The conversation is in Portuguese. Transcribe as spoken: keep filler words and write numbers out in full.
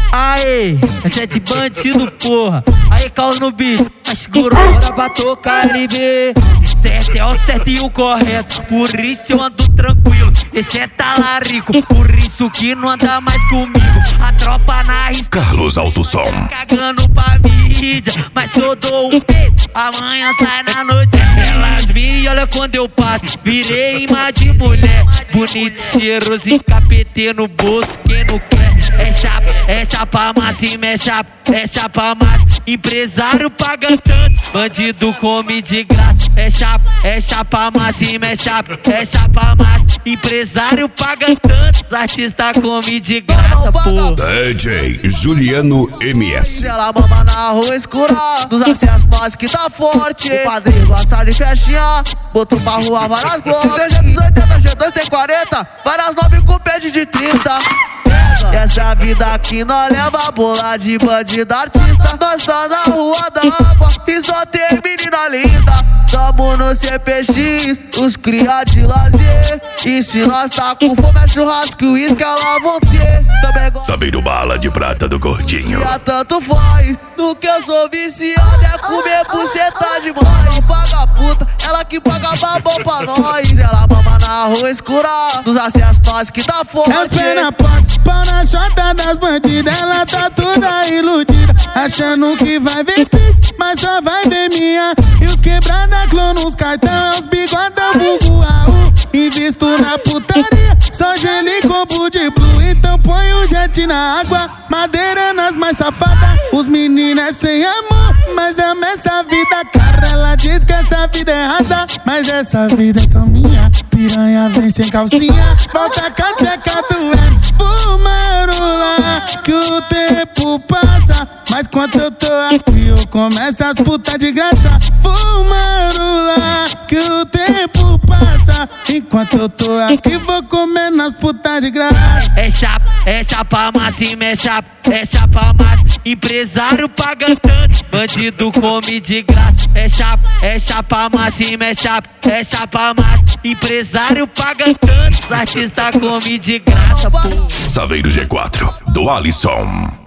Aê, essa é de bandido, porra. Aí, calma no beat, mas segura hora pra tocar L B. Certo é o certo e o correto, por isso eu ando tranquilo. Esse é talarico, por isso que não anda mais comigo. A tropa na risca, Carlos Alto Som. Cagando pra mídia, mas se eu dou um beijo, amanhã sai na noite. Elas me e olha quando eu passo, virei imã de mulher. Bonito, cheiroso e capetê no bolso, quem não quer. É chapa, é chapa máxima, é chapa, é chapa máxima. Empresário paga tanto, bandido come de graça. É chapa, é chapa máxima, é chapa, é chapa máxima. Empresário paga tanto, artista come de graça, pô. D J Juliano M S. Ela mama na rua escura, dos acessos nós que tá forte. O padrinho gosta de festinha, botou pra rua várias glórias. trezentos e oitenta, G dois tem quarenta, várias nove com pede de trinta. Essa é a vida que nós leva, bola de bandido artista. Nós tá na rua da água e só tem menina linda. Tamo no C P X, os cria de lazer. E se nós tá com fome é churrasco e uísque ela vão ter. Também gosta Saveiro bala de prata do gordinho. e tanto faz. No que eu sou viciado é comer buceta demais. Paga puta, ela que paga babão pra nós. Ela mama na rua escura, nos acessos nós que tá forte. As pernas fortes, pau na chota das bandidas. Ela tá toda iludida, achando que vai ver pix, mas só vai ver minha. E os quebrada clã nos cartão, os bigodão vulgo A U. Invisto na putaria, só gelo e combo de blue. Então põe o jet na água, madeira nas mais safadas. Os meninos é sem amor, mas ama essa vida cara. Ela diz que essa vida é errada, mas essa vida é só minha. Piranha vem sem calcinha, volta com a tcheca doendo. Fumarula, que o tempo passa, mas quando eu tô aqui eu começo as putas de graça. Fumarula, que o tempo passa, enquanto eu tô aqui vou comer nas putas de graça. É chapa, é chapa máxima, é chapa, é chapa máxima. Empresário paga tanto, bandido come de graça. É chapa, é chapa máxima, é chapa, é chapa máxima. Empresário paga tanto, artista come de graça, pô. Saveiro G quatro do Alisson.